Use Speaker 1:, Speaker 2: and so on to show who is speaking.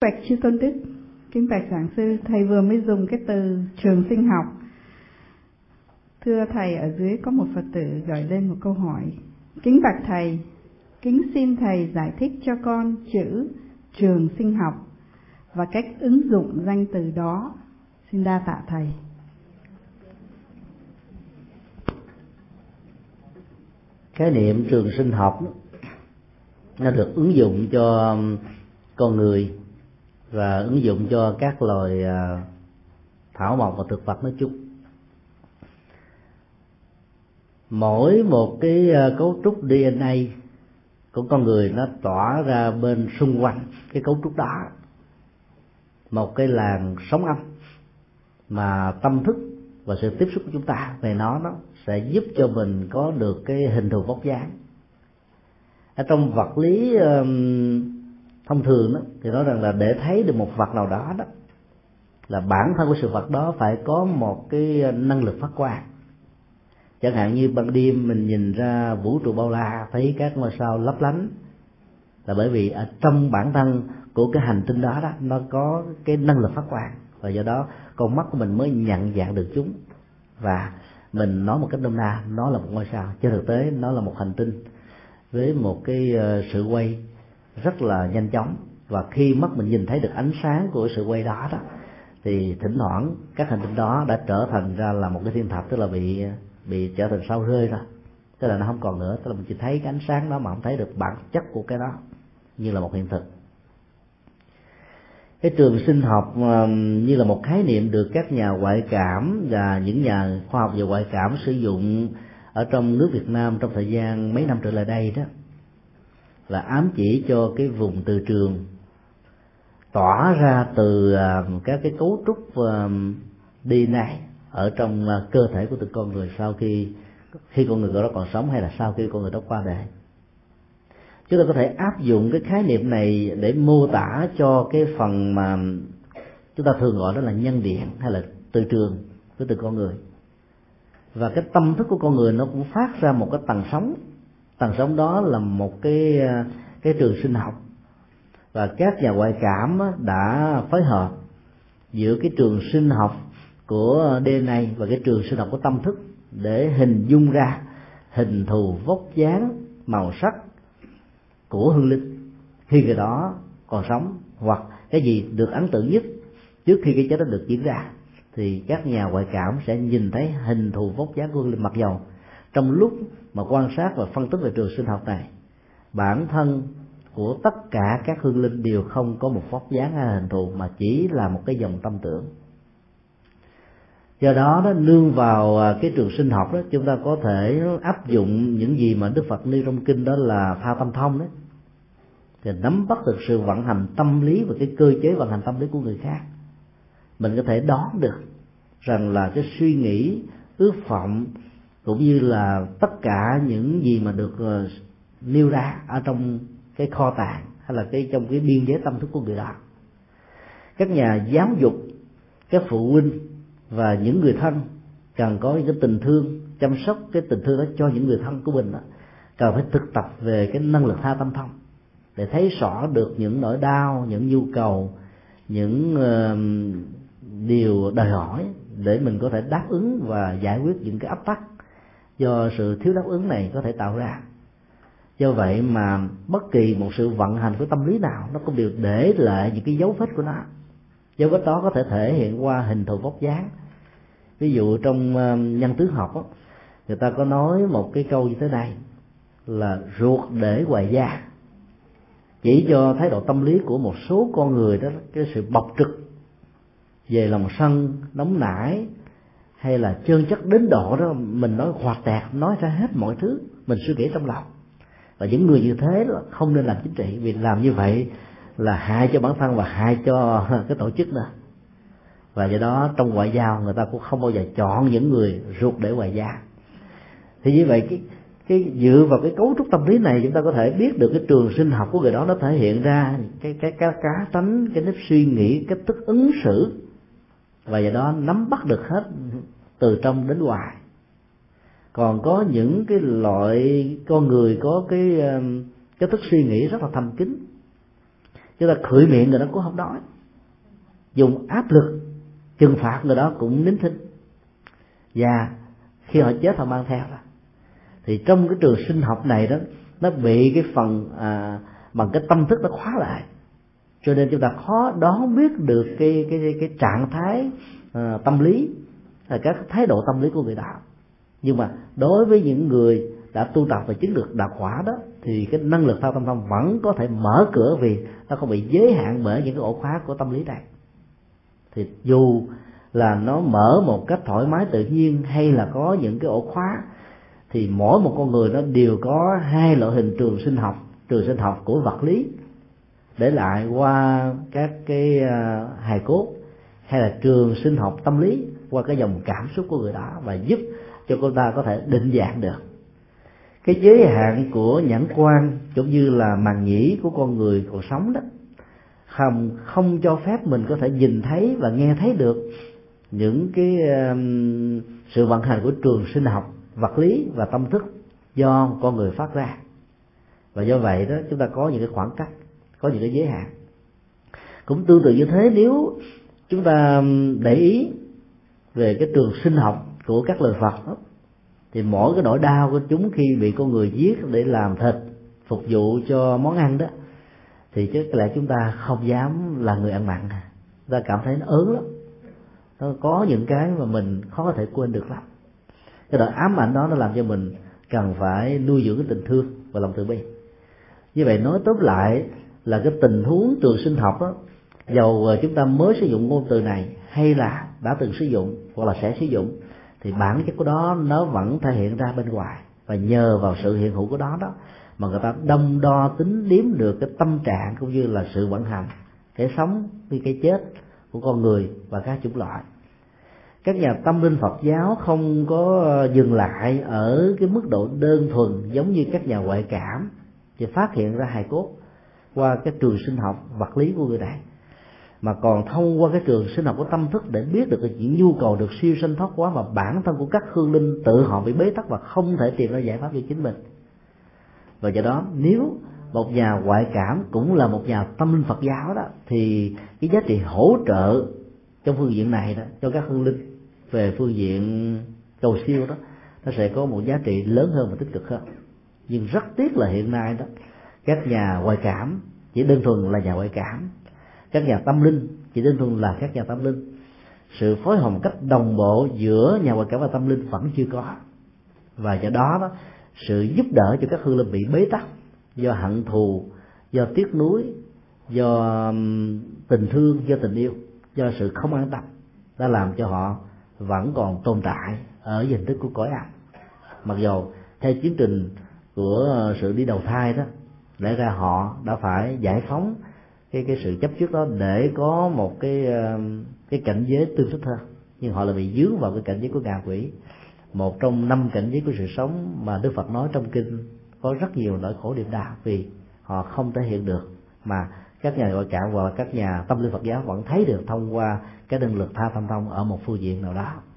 Speaker 1: bạch chư tôn đức, kính bạch giảng sư, thầy vừa mới dùng cái từ trường sinh học. Thưa thầy, ở dưới có một Phật tử gửi lên một câu hỏi: kính bạch thầy, kính xin thầy giải thích cho con chữ trường sinh học và cách ứng dụng danh từ đó. Xin đa tạ thầy.
Speaker 2: Khái niệm trường sinh học nó được ứng dụng cho con người và ứng dụng cho các loài thảo mộc và thực vật nói chung. Mỗi một cái cấu trúc DNA của con người nó tỏa ra bên xung quanh cái cấu trúc đó một cái làn sóng âm mà tâm thức và sự tiếp xúc của chúng ta về nó sẽ giúp cho mình có được cái hình thù vóc dáng. Ở trong vật lý thông thường đó, thì nói rằng là để thấy được một vật nào đó là bản thân của sự vật đó phải có một cái năng lực phát quang. Chẳng hạn như ban đêm mình nhìn ra vũ trụ bao la, thấy các ngôi sao lấp lánh, là bởi vì ở trong bản thân của cái hành tinh đó nó có cái năng lực phát quang, và do đó con mắt của mình mới nhận dạng được chúng. Và mình nói một cách nôm na, nó là một ngôi sao, trên thực tế nó là một hành tinh với một cái sự quay rất là nhanh chóng. Và khi mắt mình nhìn thấy được ánh sáng của sự quay đó thì thỉnh thoảng các hành tinh đó đã trở thành ra là một cái thiên thạch, tức là bị trở thành sao rơi rồi, tức là nó không còn nữa, tức là mình chỉ thấy cái ánh sáng đó mà không thấy được bản chất của cái đó như là một hiện thực. Cái trường sinh học như là một khái niệm được các nhà ngoại cảm và những nhà khoa học về ngoại cảm sử dụng ở trong nước Việt Nam trong thời gian mấy năm trở lại đây đó, là ám chỉ cho cái vùng từ trường tỏa ra từ các cái cấu trúc DNA ở trong cơ thể của từng con người sau khi con người đó còn sống hay là sau khi con người đó qua đời. Chúng ta có thể áp dụng cái khái niệm này để mô tả cho cái phần mà chúng ta thường gọi đó là nhân điện hay là từ trường của từng con người. Và cái tâm thức của con người nó cũng phát ra một cái tầng sóng đó là một cái trường sinh học. Và các nhà ngoại cảm đã phối hợp giữa cái trường sinh học của DNA và cái trường sinh học của tâm thức để hình dung ra hình thù vóc dáng, màu sắc của hương linh khi người đó còn sống, hoặc cái gì được ấn tượng nhất trước khi cái chết đó được diễn ra, thì các nhà ngoại cảm sẽ nhìn thấy hình thù vóc dáng của hương linh. Mặc dầu trong lúc mà quan sát và phân tích về trường sinh học này, bản thân của tất cả các hương linh đều không có một vóc dáng hay hình thù, mà chỉ là một cái dòng tâm tưởng. Do đó nương vào cái trường sinh học đó, chúng ta có thể áp dụng những gì mà Đức Phật nêu trong kinh đó là tha tâm thông đấy, thì nắm bắt được sự vận hành tâm lý và cái cơ chế vận hành tâm lý của người khác. Mình có thể đoán được rằng là cái suy nghĩ, ước vọng cũng như là tất cả những gì mà được nêu ra ở trong cái kho tàng hay là trong cái biên giới tâm thức của người đó. Các nhà giáo dục, các phụ huynh và những người thân cần có những cái tình thương, chăm sóc cái tình thương đó cho những người thân của mình đó, cần phải thực tập về cái năng lực tha tâm thông để thấy rõ được những nỗi đau, những nhu cầu, những điều đòi hỏi để mình có thể đáp ứng và giải quyết những cái áp tắc do sự thiếu đáp ứng này có thể tạo ra. Do vậy mà bất kỳ một sự vận hành của tâm lý nào nó cũng đều để lại những cái dấu vết của nó. Dấu vết đó có thể thể hiện qua hình thù vóc dáng. Ví dụ trong nhân tướng học đó, người ta có nói một cái câu như thế này là ruột để ngoài da, chỉ cho thái độ tâm lý của một số con người đó, cái sự bộc trực về lòng sân, nóng nảy hay là trơn chất đến độ đó mình nói hoạt tẹt, nói ra hết mọi thứ mình suy nghĩ trong lòng. Và những người như thế là không nên làm chính trị, vì làm như vậy là hại cho bản thân và hại cho cái tổ chức nữa. Và do đó trong ngoại giao người ta cũng không bao giờ chọn những người ruột để ngoài da. Thì như vậy cái dựa vào cái cấu trúc tâm lý này, chúng ta có thể biết được cái trường sinh học của người đó nó thể hiện ra cái cá tánh, cái nếp suy nghĩ, cách thức ứng xử, và do đó nắm bắt được hết từ trong đến ngoài. Còn có những cái loại con người có cái thức suy nghĩ rất là thâm kín, Chúng ta khưởi miệng người đó cũng không nói, dùng áp lực trừng phạt người đó cũng nín thinh, và khi họ chết họ mang theo đó. Thì trong cái trường sinh học này đó, nó bị cái phần bằng cái tâm thức nó khóa lại, cho nên chúng ta khó đoán biết được cái trạng thái tâm lý, các thái độ tâm lý của người đó. Nhưng mà đối với những người đã tu tập và chứng được đạo quả đó, thì cái năng lực thao tâm thông vẫn có thể mở cửa, vì nó không bị giới hạn bởi những cái ổ khóa của tâm lý này. Thì dù là nó mở một cách thoải mái tự nhiên hay là có những cái ổ khóa, thì mỗi một con người nó đều có hai loại hình trường sinh học của vật lý để lại qua các cái hài cốt, hay là trường sinh học tâm lý qua cái dòng cảm xúc của người đó, và giúp cho cô ta có thể định dạng được cái giới hạn của nhãn quan cũng như là màng nhĩ của con người còn sống đó, không cho phép mình có thể nhìn thấy và nghe thấy được những cái sự vận hành của trường sinh học vật lý và tâm thức do con người phát ra. Và do vậy đó, chúng ta có những cái khoảng cách, có những cái giới hạn. Cũng tương tự như thế, nếu chúng ta để ý về cái trường sinh học của các loài vật đó, thì mỗi cái nỗi đau của chúng khi bị con người giết để làm thịt phục vụ cho món ăn đó, thì chứ lẽ chúng ta không dám là người ăn mặn, chúng ta cảm thấy nó ớn lắm, nó có những cái mà mình khó có thể quên được lắm. Cái nỗi ám ảnh đó nó làm cho mình cần phải nuôi dưỡng cái tình thương và lòng từ bi. Như vậy nói tóm lại là cái tình huống trường sinh học đó, dầu chúng ta mới sử dụng ngôn từ này hay là đã từng sử dụng hoặc là sẽ sử dụng, thì bản chất của đó nó vẫn thể hiện ra bên ngoài, và nhờ vào sự hiện hữu của đó đó mà người ta đong đo tính điếm được cái tâm trạng cũng như là sự vận hành, cái sống với cái chết của con người và các chủng loại. Các nhà tâm linh Phật giáo không có dừng lại ở cái mức độ đơn thuần giống như các nhà ngoại cảm, chỉ phát hiện ra hài cốt qua cái trường sinh học vật lý của người này, mà còn thông qua cái trường sinh học của tâm thức để biết được những nhu cầu được siêu sanh thoát hóa mà bản thân của các hương linh tự họ bị bế tắc và không thể tìm ra giải pháp cho chính mình. Và do đó, nếu một nhà ngoại cảm cũng là một nhà tâm linh Phật giáo đó, thì cái giá trị hỗ trợ trong phương diện này đó cho các hương linh về phương diện cầu siêu đó, nó sẽ có một giá trị lớn hơn và tích cực hơn. Nhưng rất tiếc là hiện nay đó, các nhà ngoại cảm chỉ đơn thuần là nhà ngoại cảm, các nhà tâm linh chỉ đơn thuần là các nhà tâm linh. Sự phối hợp một cách đồng bộ giữa nhà ngoại cảm và tâm linh vẫn chưa có, và do đó đó, sự giúp đỡ cho các hương linh bị bế tắc do hận thù, do tiếc nuối, do tình thương, do tình yêu, do sự không an tâm, đã làm cho họ vẫn còn tồn tại ở hình thức của cõi âm. Mặc dù theo tiến trình của sự đi đầu thai đó, lẽ ra họ đã phải giải phóng cái sự chấp trước đó để có một cái cảnh giới tương thích hơn, nhưng họ lại bị dướng vào cái cảnh giới của ngạ quỷ, một trong 5 cảnh giới của sự sống mà Đức Phật nói trong kinh có rất nhiều nỗi khổ niềm đau, vì họ không thể hiện được, mà các nhà ngoại cảm hoặc là các nhà tâm linh Phật giáo vẫn thấy được thông qua cái năng lực tha tâm thông ở một phương diện nào đó.